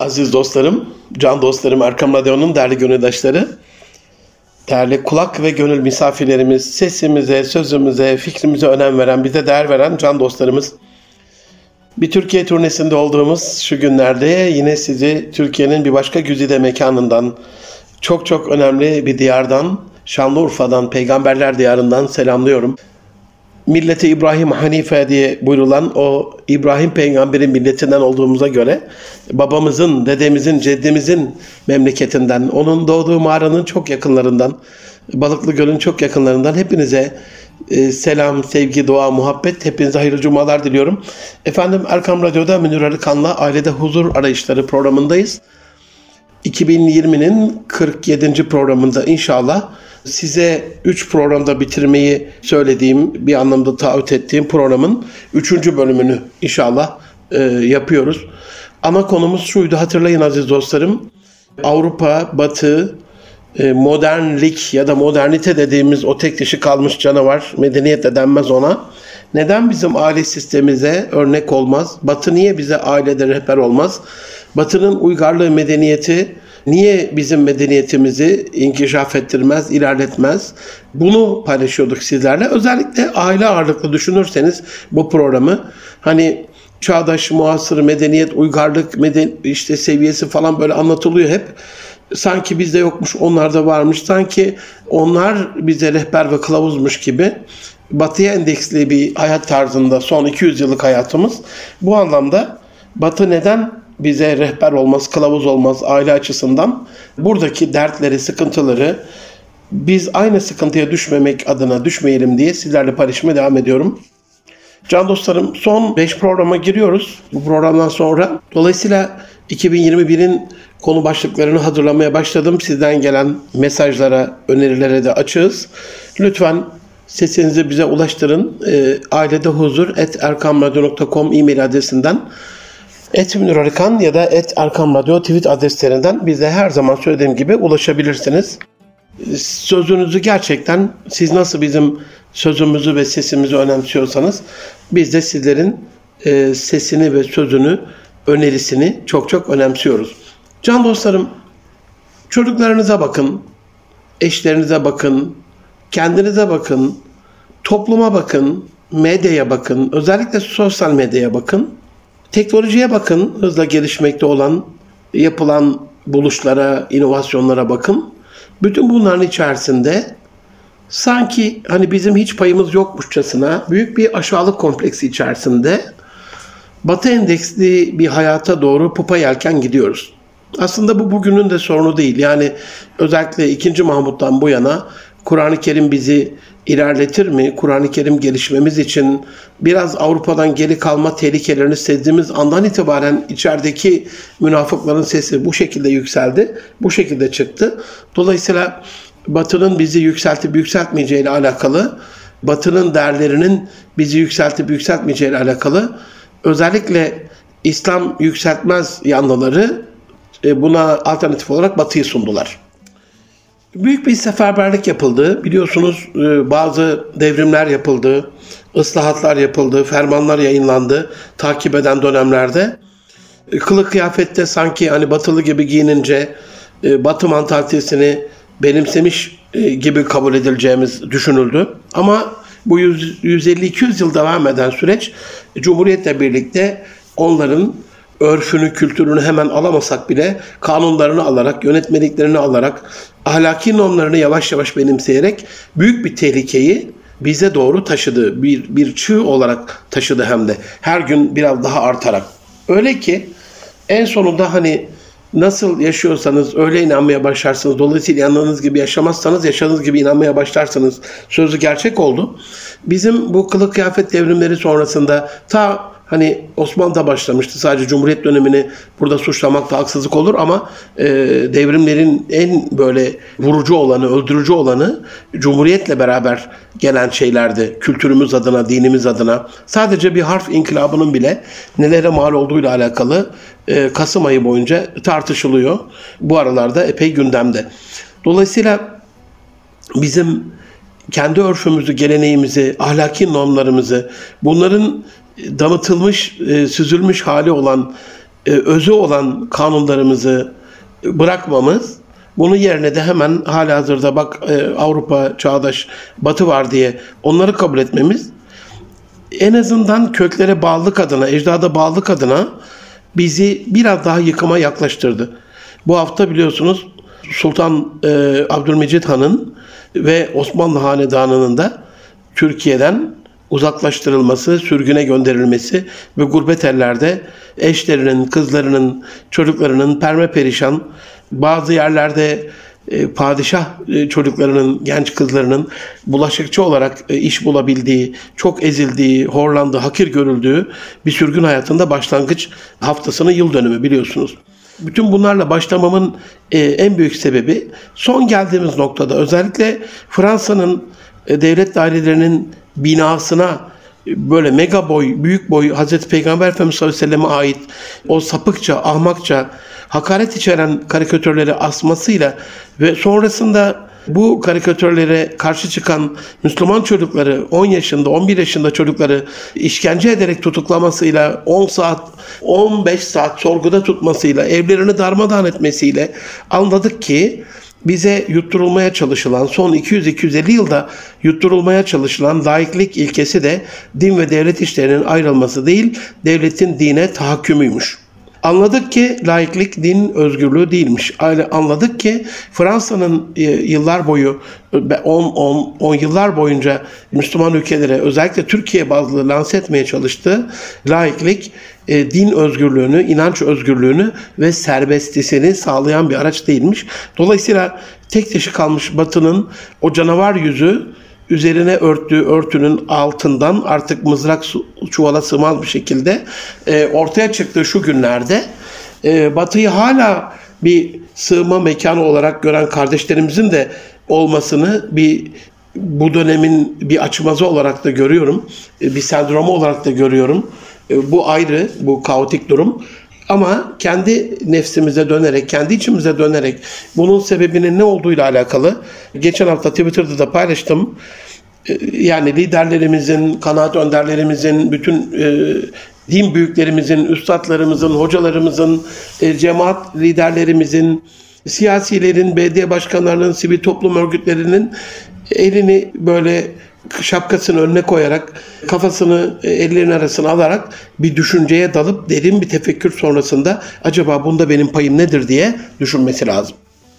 Aziz dostlarım, can dostlarım, Erkam Radyo'nun değerli gönüldaşları, değerli kulak ve gönül misafirlerimiz, sesimize, sözümüze, fikrimize önem veren, bize değer veren can dostlarımız. Bir Türkiye turnesinde olduğumuz şu günlerde yine sizi Türkiye'nin bir başka güzide mekanından, çok önemli bir diyardan, Şanlıurfa'dan, Peygamberler Diyarı'ndan selamlıyorum. Milleti İbrahim Hanife diye buyurulan o İbrahim Peygamber'in milletinden olduğumuza göre babamızın, dedemizin, ceddimizin memleketinden, onun doğduğu mağaranın çok yakınlarından, Balıklı Göl'ün çok yakınlarından hepinize selam, sevgi, dua, muhabbet, hepinize hayırlı cumalar diliyorum. Efendim Erkam Radyo'da Münir Arıkan'la Ailede Huzur Arayışları programındayız. 2020'nin 47. programında inşallah size 3 programda bitirmeyi söylediğim, bir anlamda taahhüt ettiğim programın 3. bölümünü inşallah yapıyoruz. Ana konumuz şuydu, hatırlayın aziz dostlarım. Avrupa, Batı, modernlik ya da modernite dediğimiz o tek dişi kalmış canavar, medeniyet de denmez ona. Neden bizim aile sistemimize örnek olmaz? Batı niye bize ailede rehber olmaz? Batı'nın uygarlığı, medeniyeti niye bizim medeniyetimizi inkişaf ettirmez, ilerletmez? Bunu paylaşıyorduk sizlerle. Özellikle aile ağırlıklı düşünürseniz bu programı, hani çağdaş, muasır, medeniyet, uygarlık, seviyesi falan böyle anlatılıyor hep. Sanki bizde yokmuş, onlarda varmış. Sanki onlar bize rehber ve kılavuzmuş gibi. Batı'ya endeksli bir hayat tarzında son 200 yıllık hayatımız. Bu anlamda Batı neden bize rehber olmaz, kılavuz olmaz aile açısından? Buradaki dertleri, sıkıntıları biz aynı sıkıntıya düşmemek adına düşmeyelim diye sizlerle paylaşmaya devam ediyorum. Can dostlarım, son 5 programa giriyoruz bu programdan sonra. Dolayısıyla 2021'in konu başlıklarını hazırlamaya başladım. Sizden gelen mesajlara, önerilere de açığız. Lütfen sesinizi bize ulaştırın. ailedehuzur@erkamradyo.com e-mail adresinden, @münirarıkan ya da @erkamradyo tweet adreslerinden bize her zaman söylediğim gibi ulaşabilirsiniz. Sözünüzü gerçekten, siz nasıl bizim sözümüzü ve sesimizi önemsiyorsanız biz de sizlerin sesini ve sözünü, önerisini çok önemsiyoruz. Can dostlarım, çocuklarınıza bakın, eşlerinize bakın, kendinize bakın, topluma bakın, medyaya bakın, özellikle sosyal medyaya bakın, teknolojiye bakın, hızla gelişmekte olan, yapılan buluşlara, inovasyonlara bakın. Bütün bunların içerisinde sanki hani bizim hiç payımız yokmuşçasına büyük bir aşağılık kompleksi içerisinde Batı endeksli bir hayata doğru pupa yelken gidiyoruz. Aslında bu bugünün de sorunu değil. Yani özellikle 2. Mahmut'tan bu yana Kur'an-ı Kerim bizi ilerletir mi? Kur'an-ı Kerim gelişmemiz için biraz Avrupa'dan geri kalma tehlikelerini sezdiğimiz andan itibaren içerideki münafıkların sesi bu şekilde yükseldi. Bu şekilde çıktı. Dolayısıyla Batı'nın bizi yükseltip yükseltmeyeceği ile alakalı, Batı'nın değerlerinin bizi yükseltip yükseltmeyeceği ile alakalı, özellikle İslam yükseltmez yanlıları buna alternatif olarak Batı'yı sundular. Büyük bir seferberlik yapıldı. Biliyorsunuz bazı devrimler yapıldı, ıslahatlar yapıldı, fermanlar yayınlandı takip eden dönemlerde. Kılık kıyafette sanki hani Batılı gibi giyinince Batı mantalitesini benimsemiş gibi kabul edileceğimiz düşünüldü. Ama bu 150-200 yıl devam eden süreç Cumhuriyet'le birlikte onların örfünü, kültürünü hemen alamasak bile kanunlarını alarak, yönetmeliklerini alarak, ahlaki normlarını yavaş yavaş benimseyerek büyük bir tehlikeyi bize doğru taşıdı. Bir çığ olarak taşıdı hem de. Her gün biraz daha artarak. Öyle ki en sonunda hani nasıl yaşıyorsanız öyle inanmaya başlarsınız. Dolayısıyla inandığınız gibi yaşamazsanız yaşadığınız gibi inanmaya başlarsınız. Sözü gerçek oldu. Bizim bu kılık kıyafet devrimleri sonrasında hani Osmanlı'da başlamıştı. Sadece Cumhuriyet dönemini burada suçlamak da haksızlık olur ama devrimlerin en böyle vurucu olanı, öldürücü olanı Cumhuriyet'le beraber gelen şeylerdi. Kültürümüz adına, dinimiz adına. Sadece bir harf inkılabının bile nelere mal olduğuyla alakalı Kasım ayı boyunca tartışılıyor. Bu aralarda epey gündemde. Dolayısıyla bizim kendi örfümüzü, geleneğimizi, ahlaki normlarımızı, bunların damıtılmış, süzülmüş hali olan özü olan kanunlarımızı bırakmamız, bunun yerine de hemen halihazırda bak Avrupa çağdaş Batı var diye onları kabul etmemiz en azından köklere bağlılık adına, ecdada bağlılık adına bizi biraz daha yıkıma yaklaştırdı. Bu hafta biliyorsunuz Sultan Abdülmecid Han'ın ve Osmanlı Hanedanı'nın da Türkiye'den uzaklaştırılması, sürgüne gönderilmesi ve gurbet ellerde eşlerinin, kızlarının, çocuklarının perişan, bazı yerlerde padişah çocuklarının, genç kızlarının bulaşıkçı olarak iş bulabildiği, çok ezildiği, horlandığı, hakir görüldüğü bir sürgün hayatında başlangıç haftasının yıl dönümü biliyorsunuz. Bütün bunlarla başlamamın en büyük sebebi son geldiğimiz noktada özellikle Fransa'nın devlet dairelerinin binasına böyle mega boy, büyük boy Hazreti Peygamber Efendimiz sallallahu aleyhi ve selleme ait o sapıkça, ahmakça, hakaret içeren karikatürleri asmasıyla ve sonrasında bu karikatürlere karşı çıkan Müslüman çocukları 10 yaşında, 11 yaşında çocukları işkence ederek tutuklamasıyla 10 saat, 15 saat sorguda tutmasıyla, evlerini darmadağın etmesiyle anladık ki bize yutturulmaya çalışılan, son 200-250 yılda yutturulmaya çalışılan laiklik ilkesi de din ve devlet işlerinin ayrılması değil, devletin dine tahakkümüymüş. Anladık ki laiklik din özgürlüğü değilmiş. Anladık ki Fransa'nın yıllar boyu 10 yıllar boyunca Müslüman ülkelere özellikle Türkiye bazlı lanse etmeye çalıştığı laiklik din özgürlüğünü, inanç özgürlüğünü ve serbestisini sağlayan bir araç değilmiş. Dolayısıyla tek dişi kalmış Batı'nın o canavar yüzü üzerine örttüğü örtünün altından artık mızrak çuvala sığmaz bir şekilde ortaya çıktığı şu günlerde Batı'yı hala bir sığma mekanı olarak gören kardeşlerimizin de olmasını bu dönemin bir açmazı olarak da görüyorum. Bir sendromu olarak da görüyorum. Bu ayrı, bu kaotik durum. Ama kendi nefsimize dönerek, kendi içimize dönerek bunun sebebinin ne olduğuyla alakalı geçen hafta Twitter'da da paylaştım. Yani liderlerimizin, kanaat önderlerimizin, bütün din büyüklerimizin, üstadlarımızın, hocalarımızın, cemaat liderlerimizin, siyasilerin, belediye başkanlarının, sivil toplum örgütlerinin elini böyle şapkasını önüne koyarak, kafasını ellerinin arasına alarak bir düşünceye dalıp derin bir tefekkür sonrasında acaba bunda benim payım nedir diye düşünmesi lazım.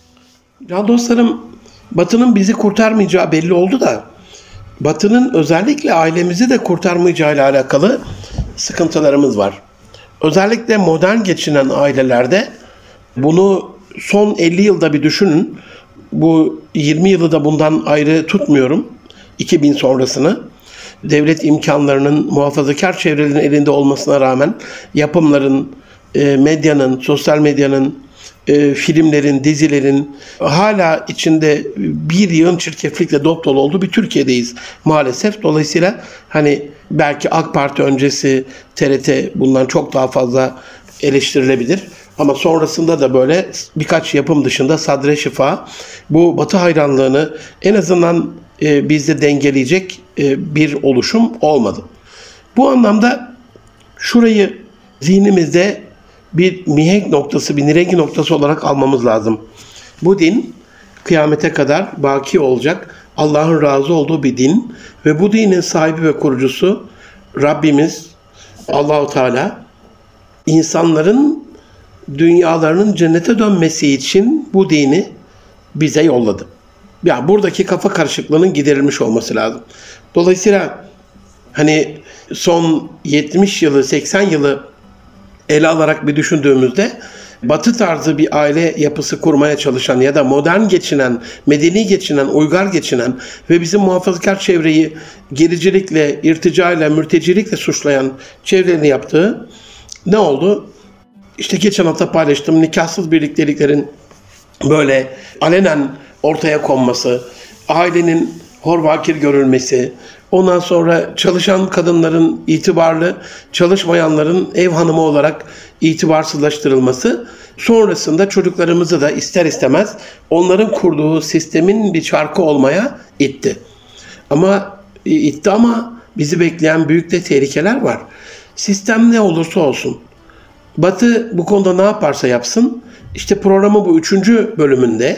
Can dostlarım, Batı'nın bizi kurtarmayacağı belli oldu da Batı'nın özellikle ailemizi de kurtarmayacağıyla alakalı sıkıntılarımız var. Özellikle modern geçinen ailelerde bunu son 50 yılda bir düşünün. Bu 20 yılı da bundan ayrı tutmuyorum. 2000 sonrasını. Devlet imkanlarının muhafazakar çevrelerin elinde olmasına rağmen yapımların, medyanın, sosyal medyanın, filmlerin, dizilerin hala içinde bir yığın çirkeflikle dop dolu olduğu bir Türkiye'deyiz maalesef. Dolayısıyla hani belki AK Parti öncesi TRT bundan çok daha fazla eleştirilebilir. Ama sonrasında da böyle birkaç yapım dışında sadre şifa bu Batı hayranlığını en azından bizde dengeleyecek bir oluşum olmadı. Bu anlamda şurayı zihnimizde bir mihenk noktası, bir nirengi noktası olarak almamız lazım. Bu din kıyamete kadar baki olacak, Allah'ın razı olduğu bir din ve bu dinin sahibi ve kurucusu Rabbimiz Allah-u Teala insanların dünyalarının cennete dönmesi için bu dini bize yolladı. Yani buradaki kafa karışıklığının giderilmiş olması lazım. Dolayısıyla hani son 70 yılı, 80 yılı ele alarak bir düşündüğümüzde Batı tarzı bir aile yapısı kurmaya çalışan ya da modern geçinen, medeni geçinen, uygar geçinen ve bizim muhafazakar çevreyi gericilikle, irticayla, mürtecilikle suçlayan çevrenin yaptığı ne oldu? İşte geçen hafta paylaştım, nikahsız birlikteliklerin böyle alenen ortaya konması, ailenin horvakir görülmesi, ondan sonra çalışan kadınların itibarlı, çalışmayanların ev hanımı olarak itibarsızlaştırılması, sonrasında çocuklarımızı da ister istemez onların kurduğu sistemin bir çarkı olmaya itti. Ama bizi bekleyen büyük de tehlikeler var. Sistem ne olursa olsun, Batı bu konuda ne yaparsa yapsın, işte programın bu 3. bölümünde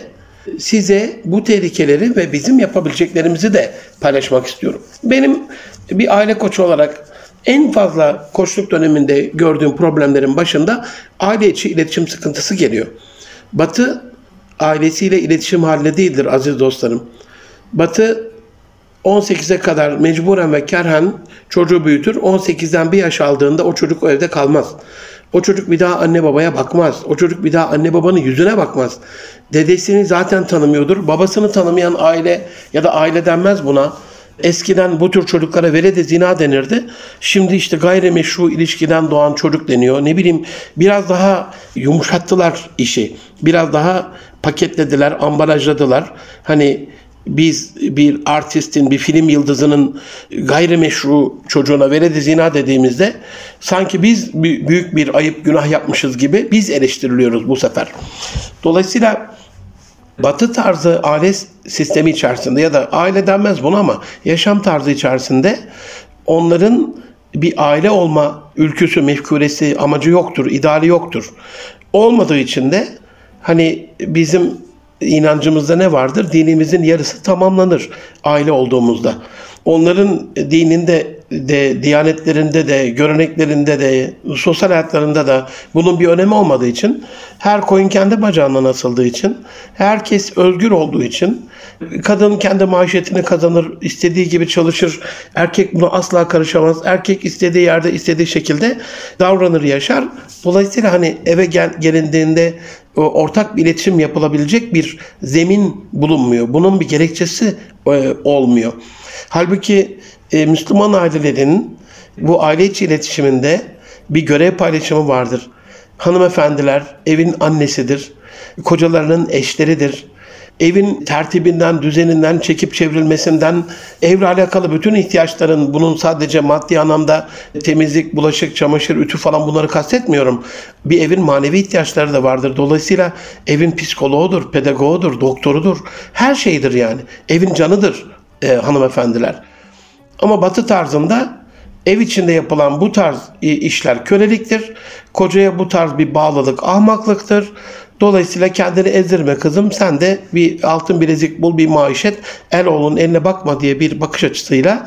size bu tehlikeleri ve bizim yapabileceklerimizi de paylaşmak istiyorum. Benim bir aile koçu olarak en fazla koçluk döneminde gördüğüm problemlerin başında aile içi iletişim sıkıntısı geliyor. Batı ailesiyle iletişim halinde değildir aziz dostlarım. Batı 18'e kadar mecburen ve kerhen çocuğu büyütür. 18'den bir yaş aldığında o çocuk o evde kalmaz. O çocuk bir daha anne babaya bakmaz. O çocuk bir daha anne babanın yüzüne bakmaz. Dedesini zaten tanımıyordur. Babasını tanımayan aile ya da aile denmez buna. Eskiden bu tür çocuklara veled-i zina denirdi. Şimdi işte gayrimeşru ilişkiden doğan çocuk deniyor. Ne bileyim, biraz daha yumuşattılar işi. Biraz daha paketlediler, ambalajladılar. Hani biz bir artistin, bir film yıldızının gayrimeşru çocuğuna veled-i zina dediğimizde sanki biz büyük bir ayıp, günah yapmışız gibi biz eleştiriliyoruz bu sefer. Dolayısıyla Batı tarzı aile sistemi içerisinde ya da aile denmez buna ama yaşam tarzı içerisinde onların bir aile olma ülküsü, mefkuresi, amacı yoktur, ideali yoktur. Olmadığı için de hani bizim inancımızda ne vardır? Dinimizin yarısı tamamlanır aile olduğumuzda. Onların dininde de, diyanetlerinde de, göreneklerinde de, sosyal hayatlarında da bunun bir önemi olmadığı için, her koyun kendi bacağından asıldığı için, herkes özgür olduğu için, kadın kendi maişetini kazanır, istediği gibi çalışır, erkek buna asla karışamaz, erkek istediği yerde, istediği şekilde davranır, yaşar. Dolayısıyla hani eve gelindiğinde ortak bir iletişim yapılabilecek bir zemin bulunmuyor. Bunun bir gerekçesi olmuyor. Halbuki Müslüman ailelerin bu aile içi iletişiminde bir görev paylaşımı vardır. Hanımefendiler evin annesidir, kocalarının eşleridir. Evin tertibinden, düzeninden, çekip çevrilmesinden, evle alakalı bütün ihtiyaçların, bunun sadece maddi anlamda temizlik, bulaşık, çamaşır, ütü falan bunları kastetmiyorum. Bir evin manevi ihtiyaçları da vardır. Dolayısıyla evin psikoloğudur, pedagoğudur, doktorudur. Her şeydir yani. Evin canıdır hanımefendiler. Ama Batı tarzında ev içinde yapılan bu tarz işler köleliktir. Kocaya bu tarz bir bağlılık ahmaklıktır. Dolayısıyla kendini ezdirme kızım, sen de bir altın bilezik bul, bir maişet, el oğlunun eline bakma diye bir bakış açısıyla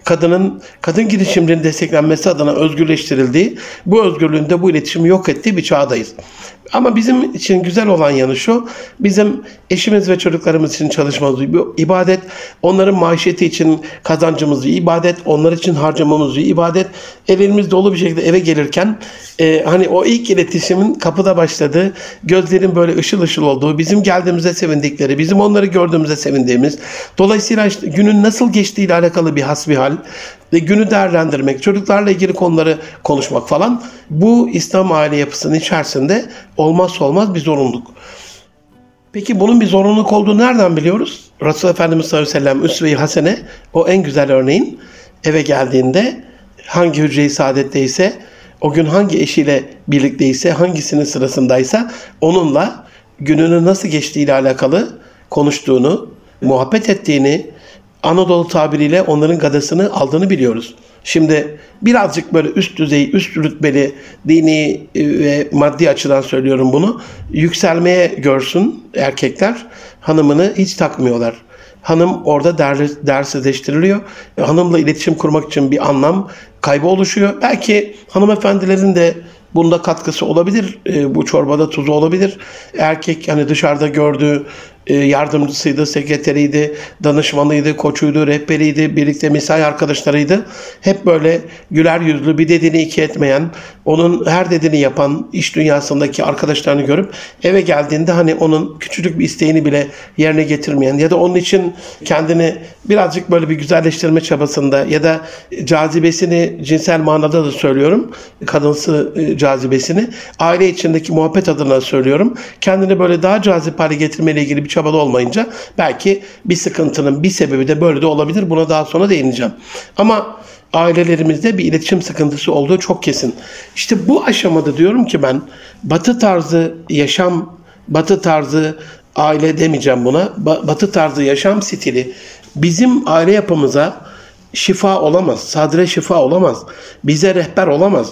kadın girişimlerinin desteklenmesi adına özgürleştirildiği, bu özgürlüğünde bu iletişimi yok ettiği bir çağdayız. Ama bizim için güzel olan yanı şu, bizim eşimiz ve çocuklarımız için çalışmamız bir ibadet, onların maişeti için kazancımız bir ibadet, onlar için harcamamız bir ibadet. Elimiz dolu bir şekilde eve gelirken hani o ilk iletişimin kapıda başladığı, gözlerin böyle ışıl ışıl olduğu, bizim geldiğimizde sevindikleri, bizim onları gördüğümüzde sevindiğimiz, dolayısıyla işte günün nasıl geçtiğiyle alakalı bir hasbihal ve günü değerlendirmek, çocuklarla ilgili konuları konuşmak falan, bu İslam aile yapısının içerisinde olmazsa olmaz bir zorunluluk. Peki bunun bir zorunluluk olduğunu nereden biliyoruz? Resulullah Efendimiz sallallahu aleyhi ve sellem Üsve-i Hasene, o en güzel örneğin, eve geldiğinde hangi hücre-i saadetteyse, o gün hangi eşiyle birlikteyse, hangisinin sırasındaysa onunla gününün nasıl geçtiğiyle alakalı konuştuğunu, muhabbet ettiğini, Anadolu tabiriyle onların gadasını aldığını biliyoruz. Şimdi birazcık böyle üst düzey, üst rütbeli, dini ve maddi açıdan söylüyorum bunu, yükselmeye görsün erkekler, hanımını hiç takmıyorlar. Hanım orada değersizleştiriliyor. Hanımla iletişim kurmak için bir anlam kaybı oluşuyor. Belki hanımefendilerin de bunda katkısı olabilir. Bu çorbada tuzu olabilir. Erkek hani dışarıda gördüğü yardımcısıydı, sekreteriydi, danışmanıydı, koçuydu, rehberiydi, birlikte mesai arkadaşlarıydı. Hep böyle güler yüzlü, bir dediğini iki etmeyen, onun her dediğini yapan iş dünyasındaki arkadaşlarını görüp eve geldiğinde hani onun küçücük bir isteğini bile yerine getirmeyen ya da onun için kendini birazcık böyle bir güzelleştirme çabasında ya da cazibesini cinsel manada da söylüyorum, kadınsı cazibesini aile içindeki muhabbet adına söylüyorum. Kendini böyle daha cazip hale getirmeyle ilgili bir çabada olmayınca belki bir sıkıntının bir sebebi de böyle de olabilir. Buna daha sonra değineceğim. Ama ailelerimizde bir iletişim sıkıntısı olduğu çok kesin. İşte bu aşamada diyorum ki ben Batı tarzı yaşam, Batı tarzı aile demeyeceğim buna, Batı tarzı yaşam stili bizim aile yapımıza şifa olamaz, sadre şifa olamaz, bize rehber olamaz.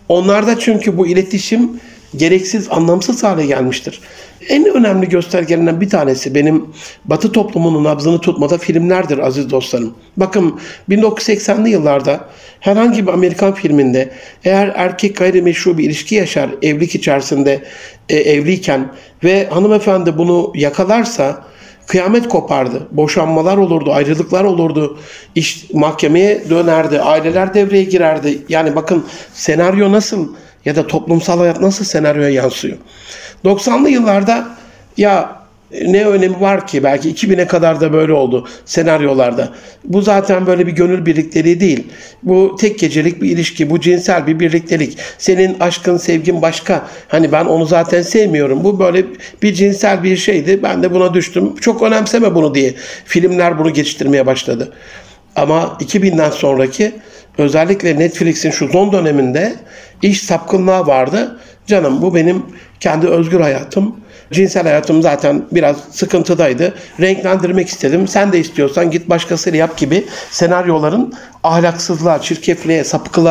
Onlarda çünkü bu iletişim gereksiz, anlamsız hale gelmiştir. En önemli göstergelerinden bir tanesi benim Batı toplumunun nabzını tutmada filmlerdir aziz dostlarım. Bakın 1980'li yıllarda herhangi bir Amerikan filminde eğer erkek gayrimeşru bir ilişki yaşar evlilik içerisinde evliyken ve hanımefendi bunu yakalarsa kıyamet kopardı. Boşanmalar olurdu, ayrılıklar olurdu. İş mahkemeye dönerdi, aileler devreye girerdi. Yani bakın senaryo nasıl ya da toplumsal hayat nasıl senaryoya yansıyor. 90'lı yıllarda ya ne önemi var ki, belki 2000'e kadar da böyle oldu senaryolarda. Bu zaten böyle bir gönül birlikteliği değil. Bu tek gecelik bir ilişki, bu cinsel bir birliktelik. Senin aşkın, sevgin başka. Hani ben onu zaten sevmiyorum. Bu böyle bir cinsel bir şeydi. Ben de buna düştüm. Çok önemseme bunu diye filmler bunu geçiştirmeye başladı. Ama 2000'den sonraki özellikle Netflix'in şu son döneminde iş sapkınlığa vardı. Canım bu benim kendi özgür hayatım. Cinsel hayatım zaten biraz sıkıntıdaydı. Renklendirmek istedim. Sen de istiyorsan git başkasıyla yap gibi senaryoların ahlaksızlığa, çirkefliğe,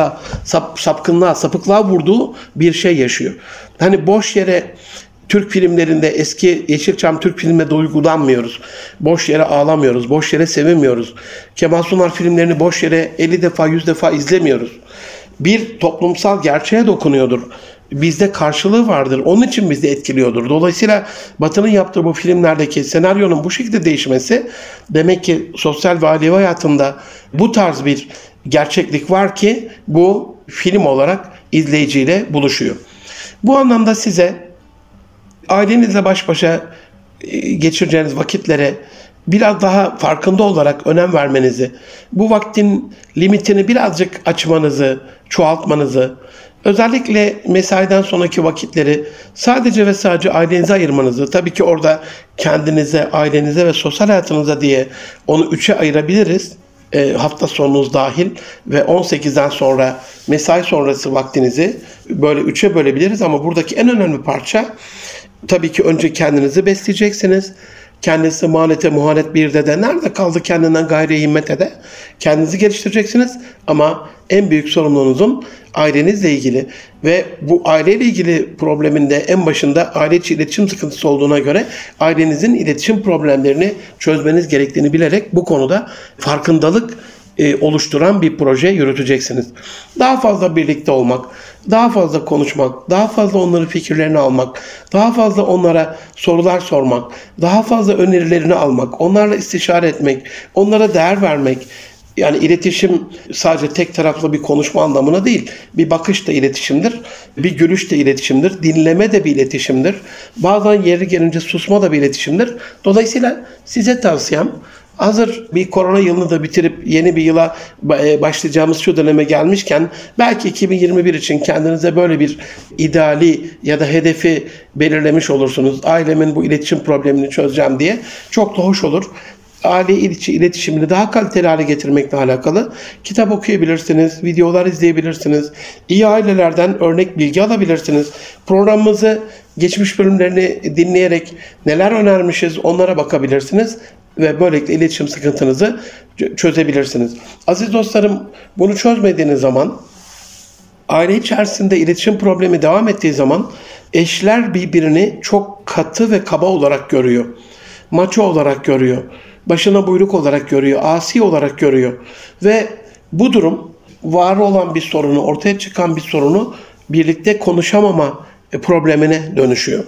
sapkınlığa, sapıklığa vurduğu bir şey yaşıyor. Hani boş yere Türk filmlerinde, eski Yeşilçam Türk filminde duygulanmıyoruz. Boş yere ağlamıyoruz, boş yere sevemiyoruz. Kemal Sunal filmlerini boş yere 50 defa, 100 defa izlemiyoruz. Bir toplumsal gerçeğe dokunuyordur. Bizde karşılığı vardır. Onun için bizi etkiliyordur. Dolayısıyla Batı'nın yaptığı bu filmlerdeki senaryonun bu şekilde değişmesi demek ki sosyal ve ailevi hayatında bu tarz bir gerçeklik var ki bu film olarak izleyiciyle buluşuyor. Bu anlamda size ailenizle baş başa geçireceğiniz vakitlere biraz daha farkında olarak önem vermenizi, bu vaktin limitini birazcık açmanızı, çoğaltmanızı, özellikle mesaiden sonraki vakitleri sadece ve sadece ailenize ayırmanızı, tabii ki orada kendinize, ailenize ve sosyal hayatınıza diye onu 3'e ayırabiliriz. Hafta sonunuz dahil ve 18'den sonra mesai sonrası vaktinizi böyle 3'e bölebiliriz ama buradaki en önemli parça tabii ki önce kendinizi besleyeceksiniz. Kendisi muhanete muhanet bir de nerede kaldı kendinden gayri himmete de kendinizi geliştireceksiniz. Ama en büyük sorumluluğunuzun ailenizle ilgili ve bu aileyle ilgili probleminde en başında aile içi iletişim sıkıntısı olduğuna göre ailenizin iletişim problemlerini çözmeniz gerektiğini bilerek bu konuda farkındalık oluşturan bir proje yürüteceksiniz. Daha fazla birlikte olmak, daha fazla konuşmak, daha fazla onların fikirlerini almak, daha fazla onlara sorular sormak, daha fazla önerilerini almak, onlarla istişare etmek, onlara değer vermek. Yani iletişim sadece tek taraflı bir konuşma anlamına değil. Bir bakış da iletişimdir, bir gülüş de iletişimdir, dinleme de bir iletişimdir. Bazen yeri gelince susma da bir iletişimdir. Dolayısıyla size tavsiyem, hazır bir korona yılını da bitirip yeni bir yıla başlayacağımız şu döneme gelmişken belki 2021 için kendinize böyle bir ideali ya da hedefi belirlemiş olursunuz. Ailemin bu iletişim problemini çözeceğim diye. Çok da hoş olur. Aile içi iletişimini daha kaliteli hale getirmekle alakalı kitap okuyabilirsiniz, videolar izleyebilirsiniz, iyi ailelerden örnek bilgi alabilirsiniz. Programımızı geçmiş bölümlerini dinleyerek neler önermişiz onlara bakabilirsiniz ve böylelikle iletişim sıkıntınızı çözebilirsiniz. Aziz dostlarım, bunu çözmediğiniz zaman, aile içerisinde iletişim problemi devam ettiği zaman eşler birbirini çok katı ve kaba olarak görüyor. Maço olarak görüyor. Başına buyruk olarak görüyor. Asi olarak görüyor. Ve bu durum var olan bir sorunu, ortaya çıkan bir sorunu birlikte konuşamama problemine dönüşüyor.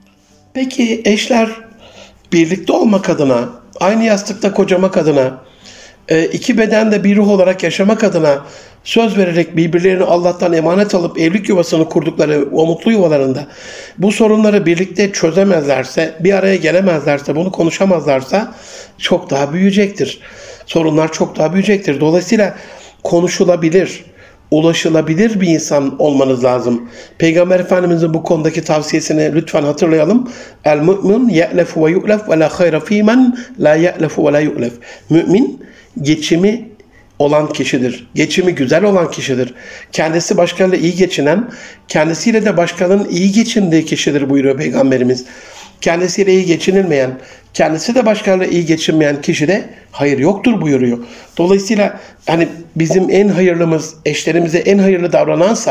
Peki eşler birlikte olmak adına, aynı yastıkta kocamak adına, iki bedende bir ruh olarak yaşamak adına söz vererek birbirlerini Allah'tan emanet alıp evlilik yuvasını kurdukları o mutlu yuvalarında bu sorunları birlikte çözemezlerse, bir araya gelemezlerse, bunu konuşamazlarsa çok daha büyüyecektir. Sorunlar çok daha büyüyecektir. Dolayısıyla konuşulabilir, ulaşılabilir bir insan olmanız lazım. Peygamber Efendimizin bu konudaki tavsiyesini lütfen hatırlayalım. El mümin ye'lefu ve yu'lef ve la hayra fîmen la ye'lefu ve la yu'lef. Mümin geçimi olan kişidir. Geçimi güzel olan kişidir. Kendisi başkalarıyla iyi geçinen, kendisiyle de başkalarının iyi geçindiği kişidir buyuruyor Peygamberimiz. Kendisiyle iyi geçinilmeyen, kendisi de başkalarıyla iyi geçinmeyen kişide hayır yoktur buyuruyor. Dolayısıyla hani bizim en hayırlımız, eşlerimize en hayırlı davranansa,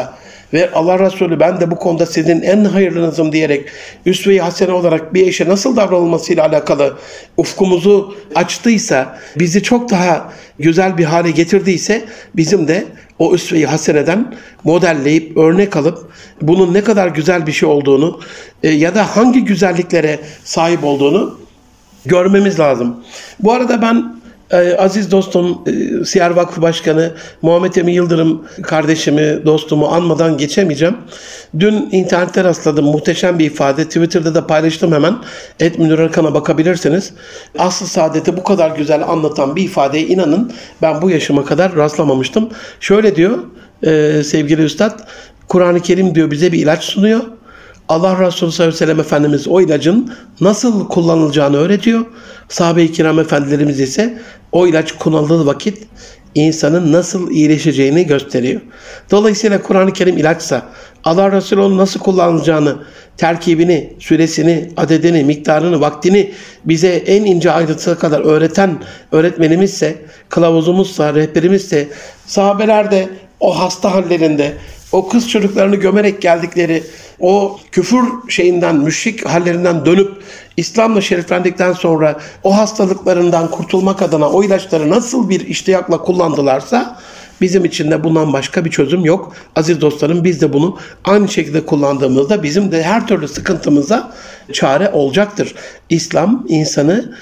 ve Allah Resulü ben de bu konuda sizin en hayırlınızım diyerek üsve-i hasene olarak bir eşe nasıl davranılmasıyla alakalı ufkumuzu açtıysa, bizi çok daha güzel bir hale getirdiyse, bizim de o üsve-i haseneden modelleyip, örnek alıp bunun ne kadar güzel bir şey olduğunu ya da hangi güzelliklere sahip olduğunu görmemiz lazım. Bu arada ben aziz dostum, Siyer Vakfı Başkanı Muhammed Emin Yıldırım kardeşimi, dostumu anmadan geçemeyeceğim. Dün internette rastladım, muhteşem bir ifade. Twitter'da da paylaştım hemen. @Münir Arıkan'a bakabilirsiniz. Asıl saadeti bu kadar güzel anlatan bir ifadeye inanın ben bu yaşıma kadar rastlamamıştım. Şöyle diyor sevgili Üstad, Kur'an-ı Kerim diyor bize bir ilaç sunuyor. Allah Resulü sallallahu aleyhi ve sellem Efendimiz o ilacın nasıl kullanılacağını öğretiyor. Sahabe-i kiram efendilerimiz ise o ilaç kullanıldığı vakit insanın nasıl iyileşeceğini gösteriyor. Dolayısıyla Kur'an-ı Kerim ilaçsa Allah Resulü onun nasıl kullanılacağını, terkibini, süresini, adedini, miktarını, vaktini bize en ince ayrıntısına kadar öğreten öğretmenimizse, kılavuzumuzsa, rehberimizse, sahabeler de o hasta hallerinde, o kız çocuklarını gömerek geldikleri o küfür şeyinden, müşrik hallerinden dönüp İslam'la şeriflendikten sonra o hastalıklarından kurtulmak adına o ilaçları nasıl bir iştiyakla kullandılarsa bizim için de bundan başka bir çözüm yok. Aziz dostlarım, biz de bunu aynı şekilde kullandığımızda bizim de her türlü sıkıntımıza çare olacaktır. İslam insanı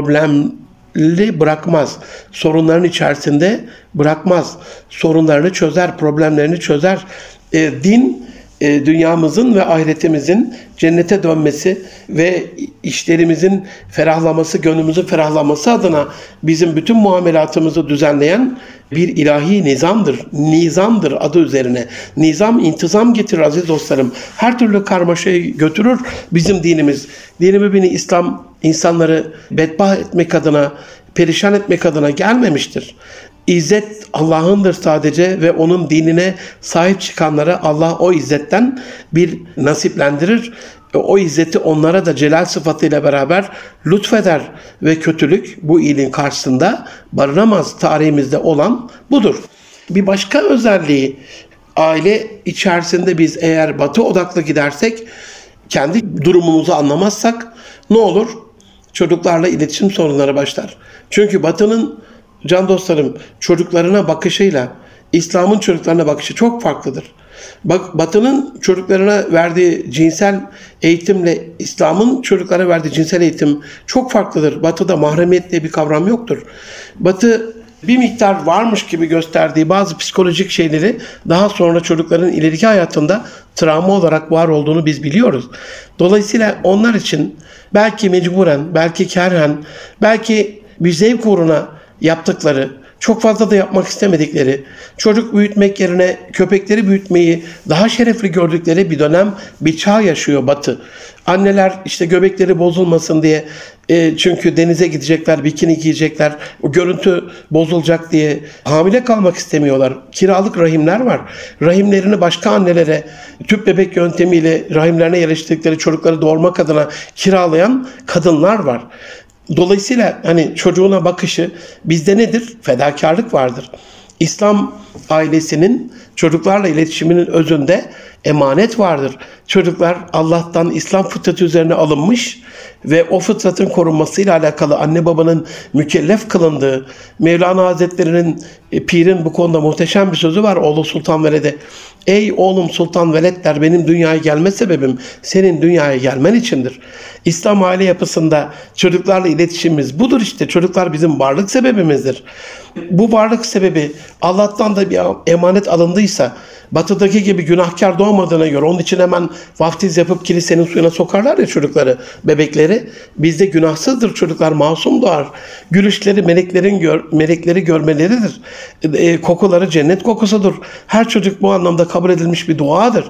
problemli bırakmaz. Sorunların içerisinde bırakmaz. Sorunlarını çözer, problemlerini çözer. Din dünyamızın ve ahiretimizin cennete dönmesi ve işlerimizin ferahlaması, gönlümüzün ferahlaması adına bizim bütün muamelatımızı düzenleyen bir ilahi nizamdır. Nizamdır adı üzerine. Nizam, intizam getirir aziz dostlarım. Her türlü karmaşayı götürür bizim dinimiz. Dini mübini İslam insanları bedbaht etmek adına, perişan etmek adına gelmemiştir. İzzet Allah'ındır sadece ve onun dinine sahip çıkanlara Allah o izzetten bir nasiplendirir. O izzeti onlara da celal sıfatıyla beraber lütfeder ve kötülük bu iyiliğin karşısında barınamaz. Tarihimizde olan budur. Bir başka özelliği, aile içerisinde biz eğer batı odaklı gidersek, kendi durumumuzu anlamazsak ne olur? Çocuklarla iletişim sorunları başlar. Çünkü batının, can dostlarım, çocuklarına bakışıyla İslam'ın çocuklarına bakışı çok farklıdır. Batı'nın çocuklarına verdiği cinsel eğitimle İslam'ın çocuklara verdiği cinsel eğitim çok farklıdır. Batı'da mahremiyet diye bir kavram yoktur. Batı bir miktar varmış gibi gösterdiği bazı psikolojik şeyleri daha sonra çocukların ileriki hayatında travma olarak var olduğunu biz biliyoruz. Dolayısıyla onlar için belki mecburen, belki kerhen, belki bir zevk uğruna yaptıkları, çok fazla da yapmak istemedikleri, çocuk büyütmek yerine köpekleri büyütmeyi daha şerefli gördükleri bir dönem, bir çağ yaşıyor Batı. Anneler işte göbekleri bozulmasın diye, çünkü denize gidecekler, bikini giyecekler, o görüntü bozulacak diye hamile kalmak istemiyorlar. Kiralık rahimler var. Rahimlerini başka annelere tüp bebek yöntemiyle rahimlerine yerleştirdikleri çocukları doğurmak adına kiralayan kadınlar var. Dolayısıyla hani çocuğuna bakışı bizde nedir? Fedakarlık vardır. İslam ailesinin çocuklarla iletişiminin özünde emanet vardır. Çocuklar Allah'tan İslam fıtratı üzerine alınmış ve o fıtratın korunmasıyla alakalı anne babanın mükellef kılındığı, Mevlana Hazretleri'nin, pirin bu konuda muhteşem bir sözü var oğlu Sultan Veled'e. Ey oğlum Sultan Veled der, benim dünyaya gelme sebebim senin dünyaya gelmen içindir. İslam aile yapısında çocuklarla iletişimimiz budur işte. Çocuklar bizim varlık sebebimizdir. Bu varlık sebebi Allah'tan da bir emanet alındıysa, Batı'daki gibi günahkar doğmadığına göre onun için hemen vaftiz yapıp kilisenin suyuna sokarlar ya çocukları, bebekleri. Bizde günahsızdır, çocuklar masum doğar. Gülüşleri melekleri görmeleridir. Kokuları cennet kokusudur. Her çocuk bu anlamda kabul edilmiş bir duadır.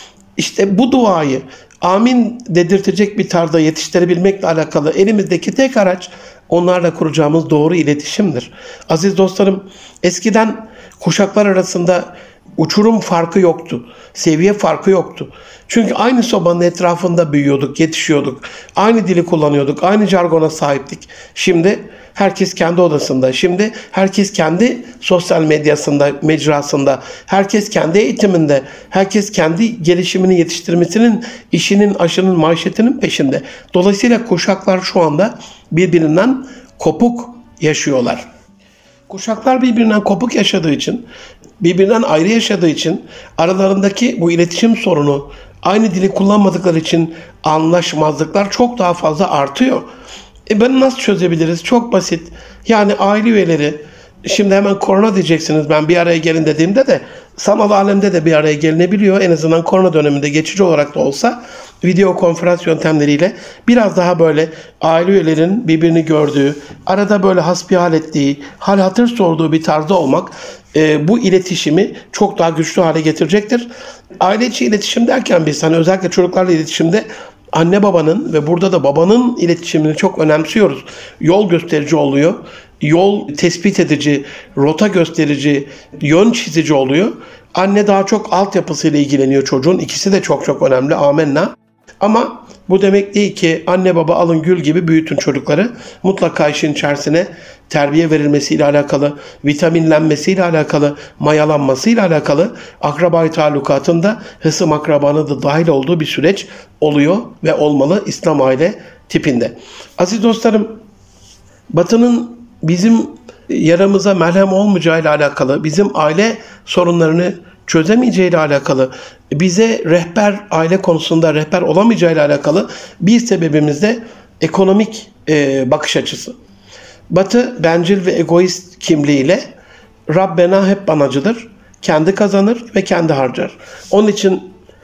İşte bu duayı amin dedirtecek bir tarzda yetiştirebilmekle alakalı elimizdeki tek araç onlarla kuracağımız doğru iletişimdir. Aziz dostlarım, eskiden kuşaklar arasında uçurum farkı yoktu. Seviye farkı yoktu. Çünkü aynı sobanın etrafında büyüyorduk, yetişiyorduk. Aynı dili kullanıyorduk, aynı jargona sahiptik. Şimdi herkes kendi odasında. Şimdi herkes kendi sosyal medyasında, mecrasında. Herkes kendi eğitiminde. Herkes kendi gelişimini yetiştirmesinin, işinin, aşının, maişetinin peşinde. Dolayısıyla kuşaklar şu anda birbirinden kopuk yaşıyorlar. Kuşaklar birbirinden kopuk yaşadığı için, birbirinden ayrı yaşadığı için aralarındaki bu iletişim sorunu, aynı dili kullanmadıkları için anlaşmazlıklar çok daha fazla artıyor. Bunu nasıl çözebiliriz? Çok basit. Yani aile üyeleri, şimdi hemen korona diyeceksiniz, ben bir araya gelin dediğimde de sanal alemde de bir araya gelinebiliyor. En azından korona döneminde geçici olarak da olsa video konferans yöntemleriyle biraz daha böyle aile üyelerin birbirini gördüğü, arada böyle hasbihal ettiği, hal hatır sorduğu bir tarzda olmak bu iletişimi çok daha güçlü hale getirecektir. Aile içi iletişim derken biz hani özellikle çocuklarla iletişimde anne babanın ve burada da babanın iletişimini çok önemsiyoruz. Yol gösterici oluyor. Yol tespit edici, rota gösterici, yön çizici oluyor. Anne daha çok altyapısıyla ilgileniyor çocuğun. İkisi de çok çok önemli. Amenna. Ama bu demek değil ki anne baba alın gül gibi büyütün çocukları. Mutlaka işin içerisine terbiye verilmesiyle alakalı, vitaminlenmesiyle alakalı, mayalanmasıyla alakalı, akraba-i talukatında hısım akrabanın da dahil olduğu bir süreç oluyor ve olmalı İslam aile tipinde. Aziz dostlarım, Batı'nın bizim yaramıza merhem olmayacağıyla alakalı, bizim aile sorunlarını çözemeyeceğiyle alakalı, bize rehber, aile konusunda rehber olamayacağıyla alakalı bir sebebimiz de ekonomik bakış açısı. Batı bencil ve egoist kimliğiyle Rabbena hep banacıdır. Kendi kazanır ve kendi harcar. Onun için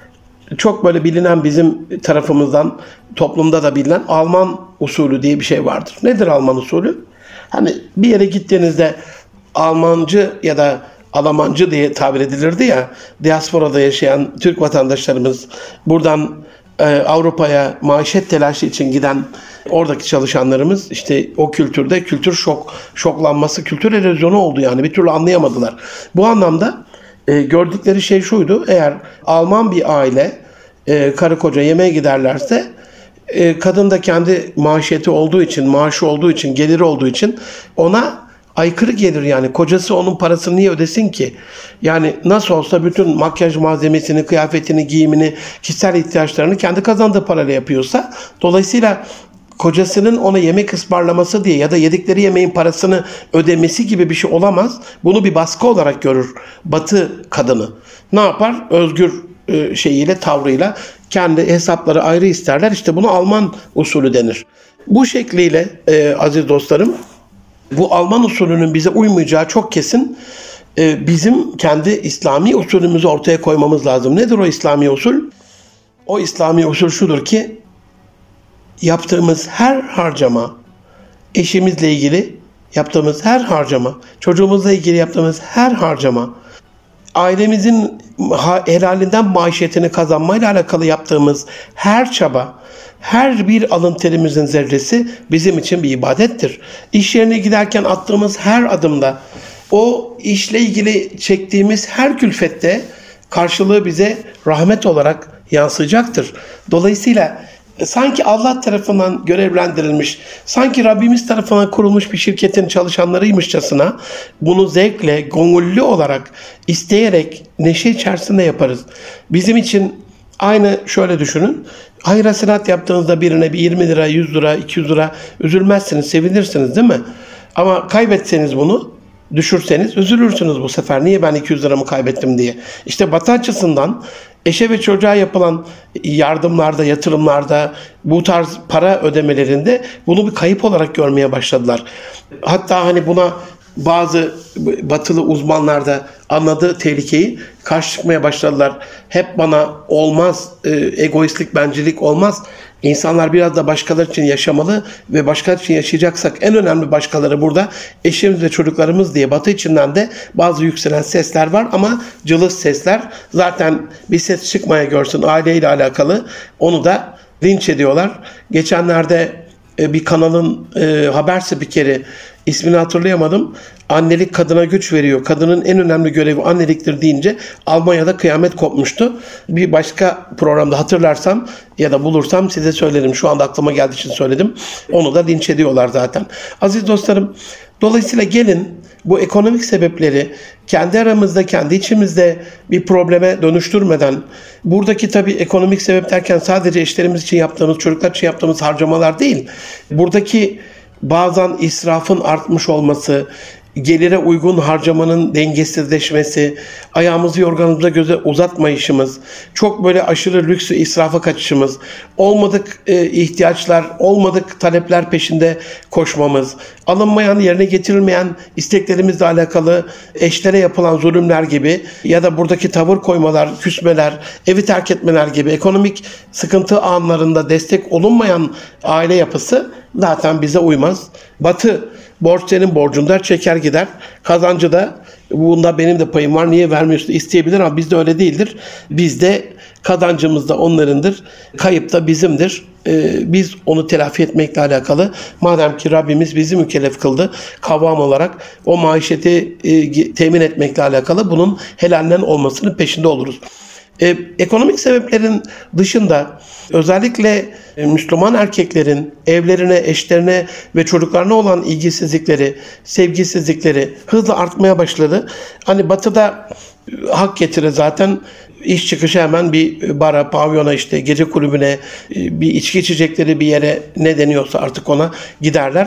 çok böyle bilinen bizim tarafımızdan, toplumda da bilinen Alman usulü diye bir şey vardır. Nedir Alman usulü? Hani bir yere gittiğinizde Almancı ya da Almancı diye tabir edilirdi ya, diasporada yaşayan Türk vatandaşlarımız buradan Avrupa'ya maişet telaşı için giden oradaki çalışanlarımız işte o kültürde kültür şoklanması, kültür erozyonu oldu yani bir türlü anlayamadılar. Bu anlamda gördükleri şey şuydu: eğer Alman bir aile karı koca yemeğe giderlerse kadın da kendi maişeti olduğu için, maaşı olduğu için, geliri olduğu için ona aykırı gelir yani. Kocası onun parasını niye ödesin ki? Yani nasıl olsa bütün makyaj malzemesini, kıyafetini, giyimini, kişisel ihtiyaçlarını kendi kazandığı parayla yapıyorsa, dolayısıyla kocasının ona yemek ısmarlaması diye ya da yedikleri yemeğin parasını ödemesi gibi bir şey olamaz. Bunu bir baskı olarak görür Batı kadını. Ne yapar? Özgür şeyiyle, tavrıyla kendi hesapları ayrı isterler. İşte bunu Alman usulü denir. Bu şekliyle aziz dostlarım, bu Alman usulünün bize uymayacağı çok kesin. Bizim kendi İslami usulümüzü ortaya koymamız lazım. Nedir o İslami usul? O İslami usul şudur ki, yaptığımız her harcama, eşimizle ilgili yaptığımız her harcama, çocuğumuzla ilgili yaptığımız her harcama, ailemizin helalinden maişetini kazanmayla alakalı yaptığımız her çaba, her bir alın terimizin zerresi bizim için bir ibadettir. İş yerine giderken attığımız her adımda, o işle ilgili çektiğimiz her külfette karşılığı bize rahmet olarak yansıyacaktır. Dolayısıyla sanki Allah tarafından görevlendirilmiş, sanki Rabbimiz tarafından kurulmuş bir şirketin çalışanlarıymışçasına bunu zevkle, gönüllü olarak, isteyerek, neşe içerisinde yaparız. Bizim için aynı şöyle düşünün. Hayır hasenat yaptığınızda birine bir 20 lira, 100 lira, 200 lira üzülmezsiniz, sevinirsiniz değil mi? Ama kaybetseniz bunu, düşürseniz üzülürsünüz bu sefer. Niye ben 200 liramı kaybettim diye. İşte Batı açısından eşe ve çocuğa yapılan yardımlarda, yatırımlarda, bu tarz para ödemelerinde bunu bir kayıp olarak görmeye başladılar. Hatta hani buna bazı batılı uzmanlar da anladığı tehlikeyi, karşı çıkmaya başladılar. Hep bana olmaz, egoistlik, bencillik olmaz. İnsanlar biraz da başkaları için yaşamalı ve başkaları için yaşayacaksak en önemli başkaları burada eşimiz ve çocuklarımız diye Batı içinden de bazı yükselen sesler var ama cılız sesler. Zaten bir ses çıkmaya görsün aileyle alakalı, onu da linç ediyorlar. Geçenlerde bir kanalın haber spikeri ismini hatırlayamadım. Annelik kadına güç veriyor. Kadının en önemli görevi anneliktir deyince Almanya'da kıyamet kopmuştu. Bir başka programda hatırlarsam ya da bulursam size söylerim. Şu anda aklıma geldiği için söyledim. Onu da linç ediyorlar zaten. Aziz dostlarım, dolayısıyla gelin bu ekonomik sebepleri kendi aramızda, kendi içimizde bir probleme dönüştürmeden, buradaki tabii ekonomik sebep derken sadece eşlerimiz için yaptığımız, çocuklar için yaptığımız harcamalar değil. Buradaki bazen israfın artmış olması, gelire uygun harcamanın dengesizleşmesi, ayağımızı yorganımıza göze uzatmayışımız, çok böyle aşırı lüks ve israfa kaçışımız, olmadık ihtiyaçlar, olmadık talepler peşinde koşmamız, alınmayan, yerine getirilmeyen isteklerimizle alakalı eşlere yapılan zulümler gibi ya da buradaki tavır koymalar, küsmeler, evi terk etmeler gibi ekonomik sıkıntı anlarında destek olunmayan aile yapısı zaten bize uymaz. Batı borç senin borcun çeker gider. Kazancı da bunda benim de payım var. Niye vermiyorsun isteyebilir ama bizde öyle değildir. Bizde kazancımız da onlarındır. Kayıp da bizimdir. Biz onu telafi etmekle alakalı. Madem ki Rabbimiz bizi mükellef kıldı. Kavvam olarak o maişeti temin etmekle alakalı bunun helalinden olmasının peşinde oluruz. Ekonomik sebeplerin dışında özellikle Müslüman erkeklerin evlerine, eşlerine ve çocuklarına olan ilgisizlikleri, sevgisizlikleri hızla artmaya başladı. Hani Batı'da hak getire zaten iş çıkışı hemen bir bara, pavyona, işte gece kulübüne, bir içki içecekleri bir yere, ne deniyorsa artık ona giderler.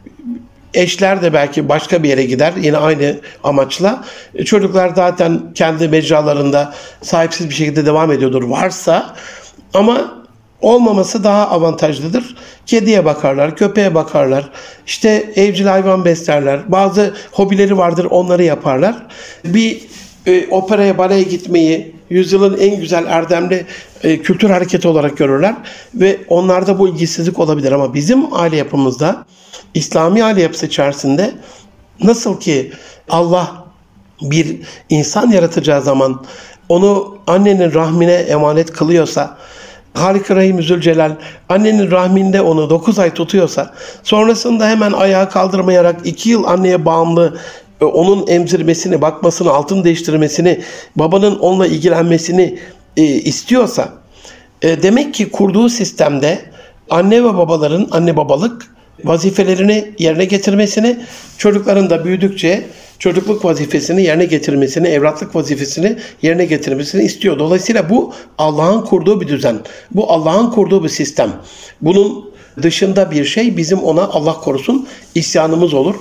Eşler de belki başka bir yere gider yine aynı amaçla. Çocuklar zaten kendi mecralarında sahipsiz bir şekilde devam ediyordur varsa, ama olmaması daha avantajlıdır. Kediye bakarlar, köpeğe bakarlar, işte evcil hayvan beslerler, bazı hobileri vardır onları yaparlar. Bir operaya, baleye gitmeyi yüzyılın en güzel erdemli kültür hareketi olarak görürler ve onlarda bu ilgisizlik olabilir. Ama bizim aile yapımızda, İslami aile yapısı içerisinde nasıl ki Allah bir insan yaratacağı zaman onu annenin rahmine emanet kılıyorsa, Halik-i Rahim Zülcelal annenin rahminde onu 9 ay tutuyorsa, sonrasında hemen ayağa kaldırmayarak 2 yıl anneye bağımlı, onun emzirmesini, bakmasını, altın değiştirmesini, babanın onunla ilgilenmesini istiyorsa, demek ki kurduğu sistemde anne ve babaların anne babalık vazifelerini yerine getirmesini, çocukların da büyüdükçe çocukluk vazifesini yerine getirmesini, evlatlık vazifesini yerine getirmesini istiyor. Dolayısıyla bu Allah'ın kurduğu bir düzen. Bu Allah'ın kurduğu bir sistem. Bunun dışında bir şey bizim ona, Allah korusun, isyanımız olur.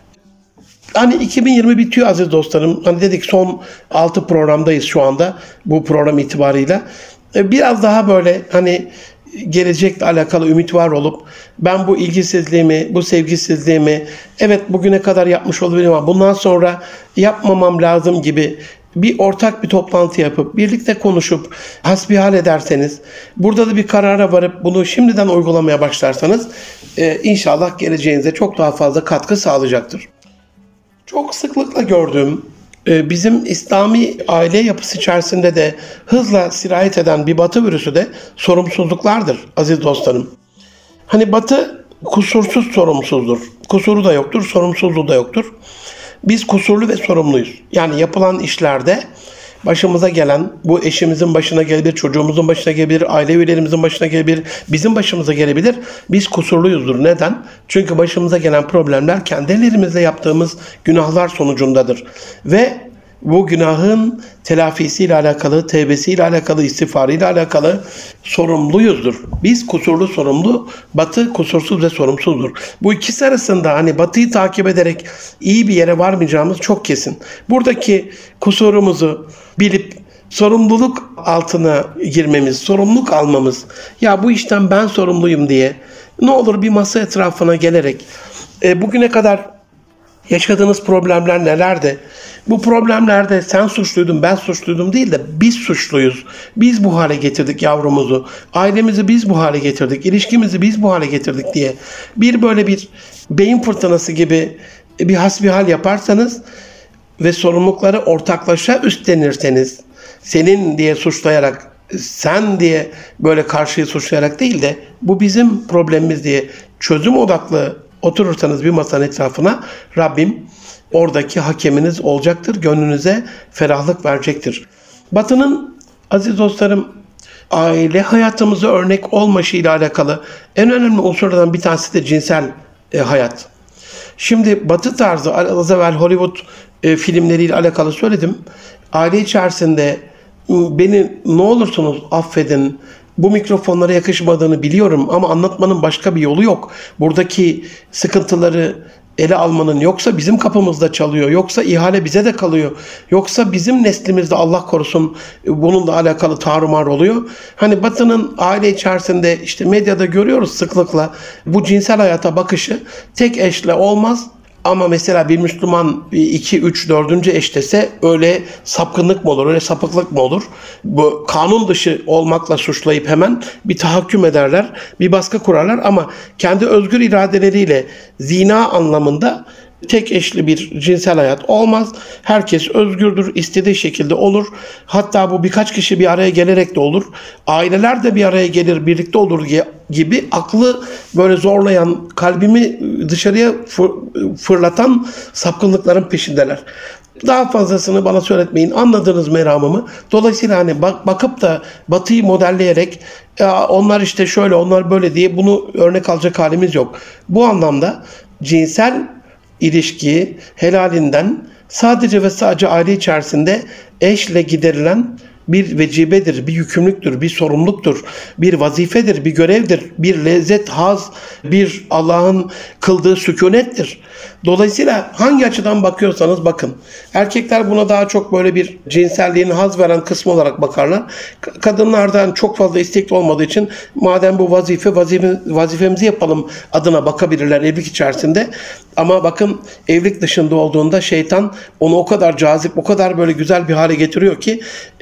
Hani 2020 bitiyor aziz dostlarım. Hani dedik son 6 programdayız şu anda bu program itibarıyla. Biraz daha böyle hani gelecekle alakalı ümit var olup ben bu ilgisizliğimi, bu sevgisizliğimi evet bugüne kadar yapmış olabilirim ama bundan sonra yapmamam lazım gibi bir ortak bir toplantı yapıp birlikte konuşup hasbihal ederseniz, burada da bir karara varıp bunu şimdiden uygulamaya başlarsanız inşallah geleceğinize çok daha fazla katkı sağlayacaktır. Çok sıklıkla gördüğüm, bizim İslami aile yapısı içerisinde de hızla sirayet eden bir Batı virüsü de sorumsuzluklardır aziz dostlarım. Hani Batı kusursuz sorumsuzdur. Kusuru da yoktur, sorumsuzluğu da yoktur. Biz kusurlu ve sorumluyuz. Yani yapılan işlerde başımıza gelen, bu eşimizin başına gelebilir, çocuğumuzun başına gelebilir, aile üyelerimizin başına gelebilir, bizim başımıza gelebilir. Biz kusurluyuzdur. Neden? Çünkü başımıza gelen problemler kendi ellerimizle yaptığımız günahlar sonucundadır. Ve bu günahın telafisiyle alakalı, tevbesiyle alakalı, istiğfarıyla alakalı sorumluyuzdur. Biz kusurlu, sorumlu, Batı kusursuz ve sorumsuzdur. Bu ikisi arasında hani Batı'yı takip ederek iyi bir yere varmayacağımız çok kesin. Buradaki kusurumuzu bilip sorumluluk altına girmemiz, sorumluluk almamız, ya bu işten ben sorumluyum diye ne olur bir masa etrafına gelerek bugüne kadar yaşadığınız problemler nelerdi? Bu problemlerde sen suçluydun, ben suçluydum değil de biz suçluyuz. Biz bu hale getirdik yavrumuzu. Ailemizi biz bu hale getirdik. İlişkimizi biz bu hale getirdik diye. Böyle bir beyin fırtınası gibi bir hasbihal yaparsanız ve sorumlulukları ortaklaşa üstlenirseniz, senin diye suçlayarak, sen diye böyle karşıyı suçlayarak değil de bu bizim problemimiz diye çözüm odaklı oturursanız bir masanın etrafına Rabbim oradaki hakeminiz olacaktır. Gönlünüze ferahlık verecektir. Batı'nın aziz dostlarım aile hayatımıza örnek olmayışıyla alakalı en önemli unsurlardan bir tanesi de cinsel hayat. Şimdi Batı tarzı az evvel Hollywood filmleriyle alakalı söyledim. Aile içerisinde beni ne olursunuz affedin. Bu mikrofonlara yakışmadığını biliyorum ama anlatmanın başka bir yolu yok. Buradaki sıkıntıları ele almanın yoksa bizim kapımızda çalıyor, yoksa ihale bize de kalıyor, yoksa bizim neslimizde Allah korusun bununla alakalı tarumar oluyor. Hani Batı'nın aile içerisinde işte medyada görüyoruz sıklıkla bu cinsel hayata bakışı tek eşle olmaz. Ama mesela bir Müslüman 2, 3, 4. eştese öyle sapkınlık mı olur, öyle sapıklık mı olur? Bu kanun dışı olmakla suçlayıp hemen bir tahakküm ederler, bir baskı kurarlar ama kendi özgür iradeleriyle zina anlamında tek eşli bir cinsel hayat olmaz. Herkes özgürdür, istediği şekilde olur. Hatta bu birkaç kişi bir araya gelerek de olur. Aileler de bir araya gelir, birlikte olur gibi aklı böyle zorlayan, kalbimi dışarıya fırlatan sapkınlıkların peşindeler. Daha fazlasını bana söyletmeyin. Anladınız meramımı. Dolayısıyla hani bakıp da Batı'yı modelleyerek onlar işte şöyle, onlar böyle diye bunu örnek alacak halimiz yok. Bu anlamda cinsel ilişki helalinden sadece ve sadece aile içerisinde eşle giderilen bir vecibedir, bir yükümlülüktür, bir sorumluluktur, bir vazifedir, bir görevdir, bir lezzet, haz, bir Allah'ın kıldığı sükunettir. Dolayısıyla hangi açıdan bakıyorsanız bakın. Erkekler buna daha çok böyle bir cinselliğin haz veren kısmı olarak bakarlar. Kadınlardan çok fazla istekli olmadığı için madem bu vazifemizi yapalım adına bakabilirler evlilik içerisinde. Ama bakın evlilik dışında olduğunda şeytan onu o kadar cazip, o kadar böyle güzel bir hale getiriyor ki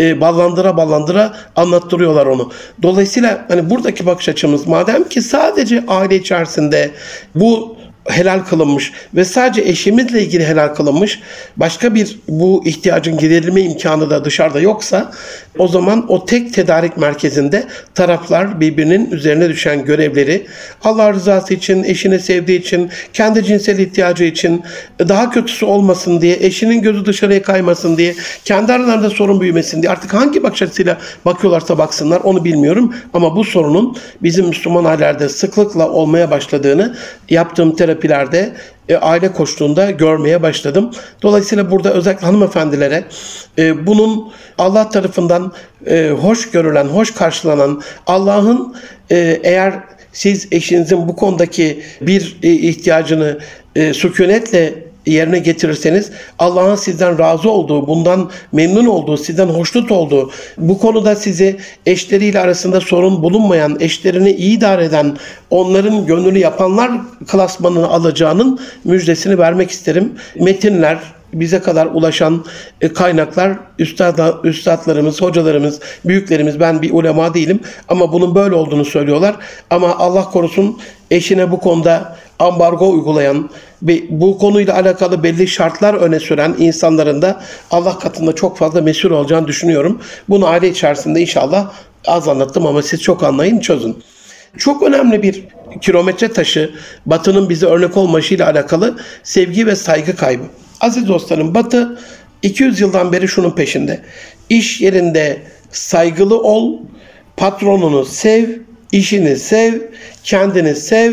ballandıra anlattırıyorlar onu. Dolayısıyla hani buradaki bakış açımız madem ki sadece aile içerisinde bu helal kılınmış ve sadece eşimizle ilgili helal kılınmış, başka bir bu ihtiyacın giderilme imkanı da dışarıda yoksa o zaman o tek tedarik merkezinde taraflar birbirinin üzerine düşen görevleri Allah rızası için, eşini sevdiği için, kendi cinsel ihtiyacı için, daha kötüsü olmasın diye, eşinin gözü dışarıya kaymasın diye, kendi aralarında sorun büyümesin diye artık hangi bakış açısıyla bakıyorlarsa baksınlar onu bilmiyorum ama bu sorunun bizim Müslüman ailelerde sıklıkla olmaya başladığını yaptığım terapilerde aile koçluğunda görmeye başladım. Dolayısıyla burada özellikle hanımefendilere bunun Allah tarafından hoş görülen, hoş karşılanan Allah'ın eğer siz eşinizin bu konudaki bir ihtiyacını sükunetle yerine getirirseniz Allah'ın sizden razı olduğu, bundan memnun olduğu, sizden hoşnut olduğu, bu konuda sizi eşleriyle arasında sorun bulunmayan, eşlerini iyi idare eden, onların gönlünü yapanlar klasmanını alacağının müjdesini vermek isterim. Metinler, bize kadar ulaşan kaynaklar, üstadlarımız, hocalarımız, büyüklerimiz, ben bir ulema değilim ama bunun böyle olduğunu söylüyorlar. Ama Allah korusun eşine bu konuda ambargo uygulayan ve bu konuyla alakalı belli şartlar öne süren insanların da Allah katında çok fazla mesul olacağını düşünüyorum. Bunu aile içerisinde inşallah az anlattım ama siz çok anlayın, çözün. Çok önemli bir kilometre taşı Batı'nın bize örnek olmasıyla alakalı sevgi ve saygı kaybı. Aziz dostlarım, Batı 200 yıldan beri şunun peşinde. İş yerinde saygılı ol, patronunu sev, işini sev, kendini sev,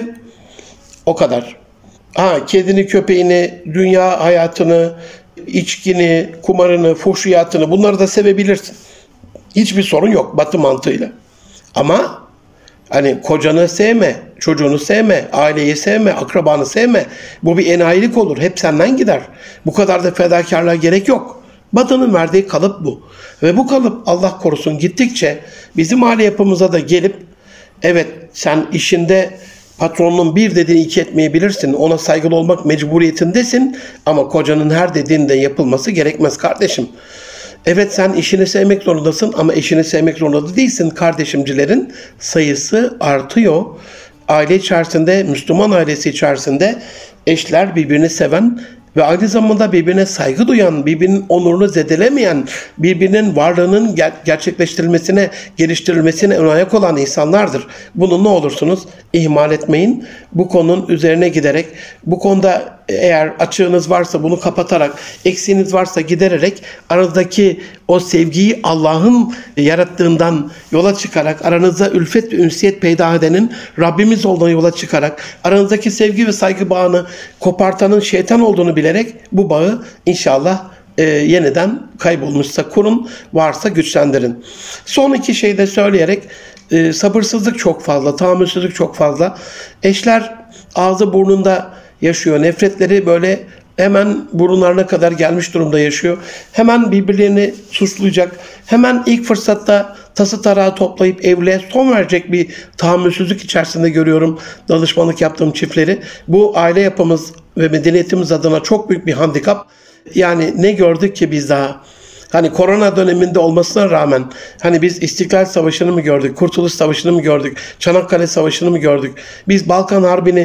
o kadar. Kedini, köpeğini, dünya hayatını, içkini, kumarını, fuhşiyatını bunları da sevebilirsin. Hiçbir sorun yok Batı mantığıyla. Ama hani kocanı sevme, çocuğunu sevme, aileyi sevme, akrabanı sevme. Bu bir enayilik olur. Hep senden gider. Bu kadar da fedakarlığa gerek yok. Batı'nın verdiği kalıp bu. Ve bu kalıp Allah korusun gittikçe bizim aile yapımıza da gelip evet sen işinde patronun bir dediğini iki etmeyebilirsin. Ona saygılı olmak mecburiyetindesin. Ama kocanın her dediğinde yapılması gerekmez kardeşim. Evet sen işini sevmek zorundasın ama eşini sevmek zorunda değilsin. Kardeşimcilerin sayısı artıyor. Aile içerisinde, Müslüman ailesi içerisinde eşler birbirini seven ve aynı zamanda birbirine saygı duyan, birbirinin onurunu zedelemeyen, birbirinin varlığının gerçekleştirilmesine, geliştirilmesine ön ayak olan insanlardır. Bunu ne olursunuz ihmal etmeyin. Bu konunun üzerine giderek, bu konuda eğer açığınız varsa bunu kapatarak, eksiğiniz varsa gidererek, aranızdaki o sevgiyi Allah'ın yarattığından yola çıkarak, aranızda ülfet ve ünsiyet peyda edenin Rabbimiz olduğuna yola çıkarak, aranızdaki sevgi ve saygı bağını kopartanın şeytan olduğunu bilerek bu bağı inşallah yeniden kaybolmuşsa kurun, varsa güçlendirin. Son iki şeyi de söyleyerek, sabırsızlık çok fazla, tahammülsüzlük çok fazla. Eşler ağzı burnunda yaşıyor. Nefretleri böyle hemen burunlarına kadar gelmiş durumda yaşıyor. Hemen birbirlerini suçlayacak. Hemen ilk fırsatta tası tarağı toplayıp evliliğe son verecek bir tahammülsüzlük içerisinde görüyorum danışmanlık yaptığım çiftleri. Bu aile yapımız ve medeniyetimiz adına çok büyük bir handikap. Yani ne gördük ki biz daha? Hani korona döneminde olmasına rağmen hani biz İstiklal Savaşı'nı mı gördük, Kurtuluş Savaşı'nı mı gördük, Çanakkale Savaşı'nı mı gördük? Biz Balkan Harbi'ni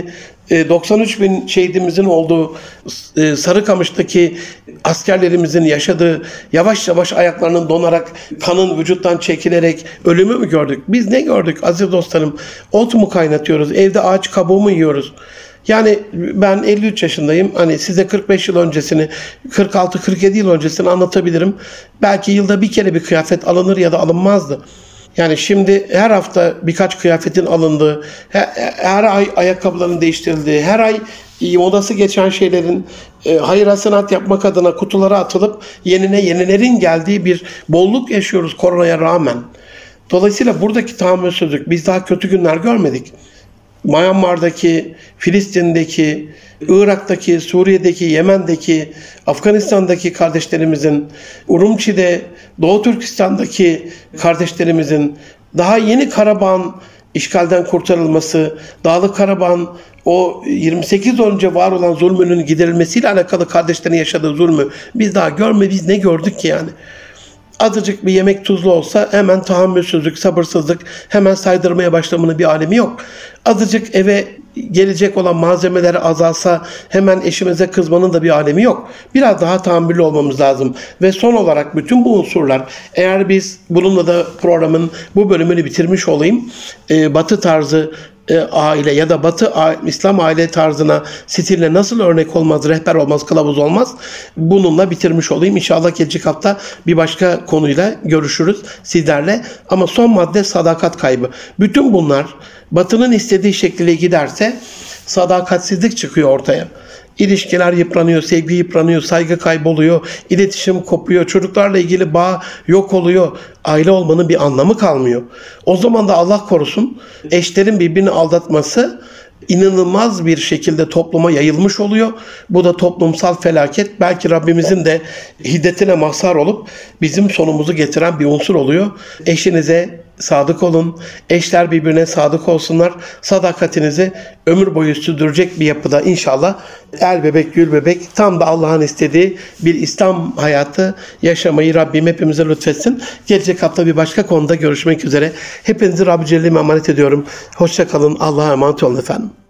93 bin şehidimizin olduğu Sarıkamış'taki askerlerimizin yaşadığı yavaş yavaş ayaklarının donarak kanın vücuttan çekilerek ölümü mü gördük? Biz ne gördük aziz dostlarım? Ot mu kaynatıyoruz? Evde ağaç kabuğu mu yiyoruz? Yani ben 53 yaşındayım. Hani size 45 yıl öncesini, 46-47 yıl öncesini anlatabilirim. Belki yılda bir kere bir kıyafet alınır ya da alınmazdı. Yani şimdi her hafta birkaç kıyafetin alındığı, her ay ayakkabıların değiştirildiği, her ay modası geçen şeylerin hayır hasenat yapmak adına kutulara atılıp yenilerin geldiği bir bolluk yaşıyoruz koronaya rağmen. Dolayısıyla buradaki tahammülsüzlük, biz daha kötü günler görmedik. Myanmar'daki, Filistin'deki, Irak'taki, Suriye'deki, Yemen'deki, Afganistan'daki kardeşlerimizin, Urumçi'de, Doğu Türkistan'daki kardeşlerimizin, daha yeni Karabağ'ın işgalden kurtarılması, Dağlık Karabağ'ın o 28 yıl önce var olan zulmünün giderilmesiyle alakalı kardeşlerin yaşadığı zulmü biz daha görmedik, biz ne gördük ki yani? Azıcık bir yemek tuzlu olsa hemen tahammülsüzlük, sabırsızlık, hemen saydırmaya başlamanın bir alemi yok. Azıcık eve gelecek olan malzemeleri azalsa hemen eşimize kızmanın da bir alemi yok. Biraz daha tahammüllü olmamız lazım. Ve son olarak bütün bu unsurlar, eğer biz bununla da programın bu bölümünü bitirmiş olayım, Batı tarzı aile ya da Batı İslam aile tarzına, stiline nasıl örnek olmaz, rehber olmaz, kılavuz olmaz. Bununla bitirmiş olayım. İnşallah gelecek hafta bir başka konuyla görüşürüz sizlerle. Ama son madde sadakat kaybı. Bütün bunlar Batı'nın istediği şekilde giderse sadakatsizlik çıkıyor ortaya. İlişkiler yıpranıyor, sevgi yıpranıyor, saygı kayboluyor, iletişim kopuyor, çocuklarla ilgili bağ yok oluyor, aile olmanın bir anlamı kalmıyor. O zaman da Allah korusun eşlerin birbirini aldatması inanılmaz bir şekilde topluma yayılmış oluyor. Bu da toplumsal felaket. Belki Rabbimizin de hiddetine mazhar olup bizim sonumuzu getiren bir unsur oluyor. Eşinize sadık olun. Eşler birbirine sadık olsunlar. Sadakatinizi ömür boyu sürdürecek bir yapıda inşallah el bebek gül bebek tam da Allah'ın istediği bir İslam hayatı yaşamayı Rabbim hepimize lütfetsin. Gelecek hafta bir başka konuda görüşmek üzere. Hepinizi Rabbi Celle'ye emanet ediyorum. Hoşça kalın. Allah'a emanet olun efendim.